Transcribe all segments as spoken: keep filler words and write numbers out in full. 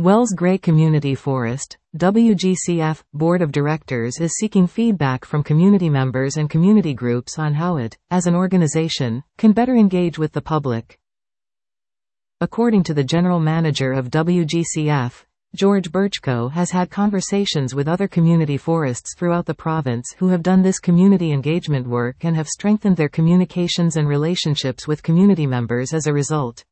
Wells Gray Community Forest, W G C F, Board of Directors is seeking feedback from community members and community groups on how it, as an organization, can better engage with the public. According to the General Manager of W G C F, George Birchko has had conversations with other community forests throughout the province who have done this community engagement work and have strengthened their communications and relationships with community members as a result.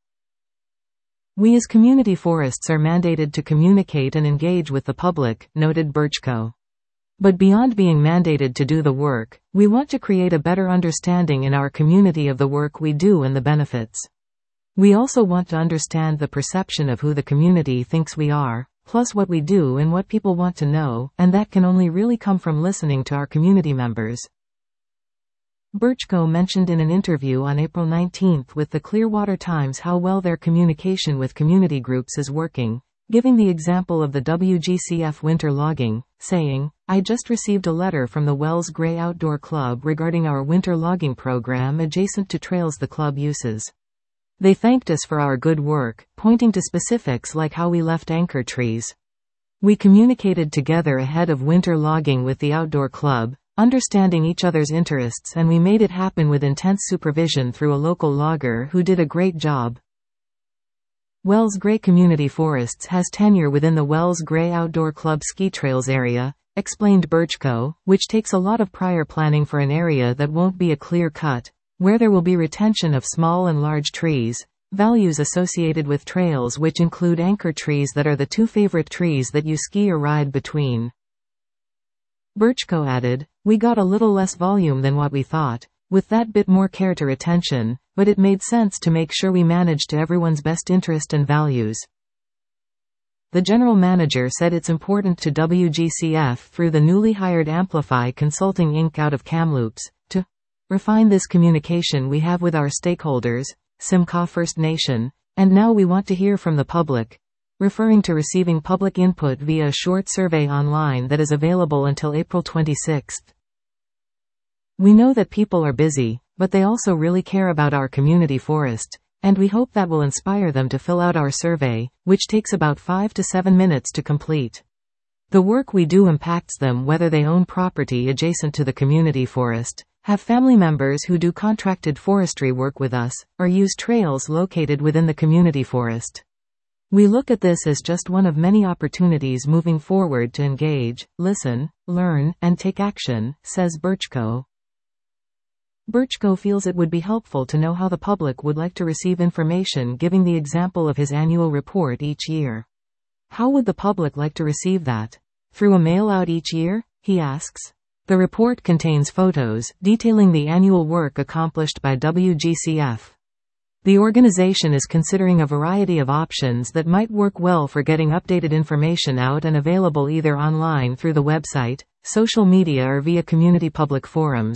We as community forests are mandated to communicate and engage with the public, noted Birchko. But beyond being mandated to do the work, we want to create a better understanding in our community of the work we do and the benefits. We also want to understand the perception of who the community thinks we are, plus what we do and what people want to know, and that can only really come from listening to our community members. Birchko mentioned in an interview on April nineteenth with the Clearwater Times how well their communication with community groups is working, giving the example of the W G C F winter logging, saying, "I just received a letter from the Wells Gray Outdoor Club regarding our winter logging program adjacent to trails the club uses. They thanked us for our good work, pointing to specifics like how we left anchor trees. We communicated together ahead of winter logging with the outdoor club, understanding each other's interests, and we made it happen with intense supervision through a local logger who did a great job." Wells Gray Community Forests has tenure within the Wells Gray Outdoor Club ski trails area, explained Birchko, which takes a lot of prior planning for an area that won't be a clear cut, where there will be retention of small and large trees, values associated with trails which include anchor trees that are the two favorite trees that you ski or ride between. Birchko added, "We got a little less volume than what we thought, with that bit more care to retention, but it made sense to make sure we managed to everyone's best interest and values." The general manager said it's important to W G C F through the newly hired Amplify Consulting Incorporated out of Kamloops, to refine this communication we have with our stakeholders, Simcoe First Nation, and now we want to hear from the public, referring to receiving public input via a short survey online that is available until April twenty-sixth. "We know that people are busy, but they also really care about our community forest, and we hope that will inspire them to fill out our survey, which takes about five to seven minutes to complete. The work we do impacts them whether they own property adjacent to the community forest, have family members who do contracted forestry work with us, or use trails located within the community forest. We look at this as just one of many opportunities moving forward to engage, listen, learn, and take action," says Birchko. Birchko feels it would be helpful to know how the public would like to receive information, giving the example of his annual report each year. How would the public like to receive that? Through a mail-out each year? He asks. The report contains photos detailing the annual work accomplished by W G C F. The organization is considering a variety of options that might work well for getting updated information out and available either online through the website, social media, or via community public forums.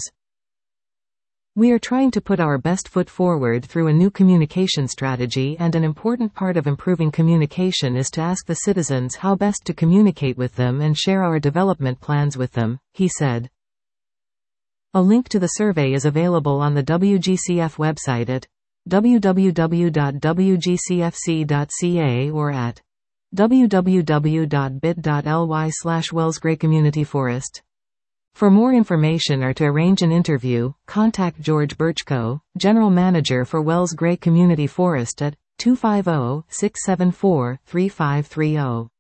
"We are trying to put our best foot forward through a new communication strategy, and an important part of improving communication is to ask the citizens how best to communicate with them and share our development plans with them," he said. A link to the survey is available on the W G C F website at w w w dot w g c f c dot c a or at w w w dot bit dot l y slash Wells Gray Community Forest. For more information or to arrange an interview, contact George Birchko, General Manager for Wells Gray Community Forest at two five zero, six seven four, three five three zero.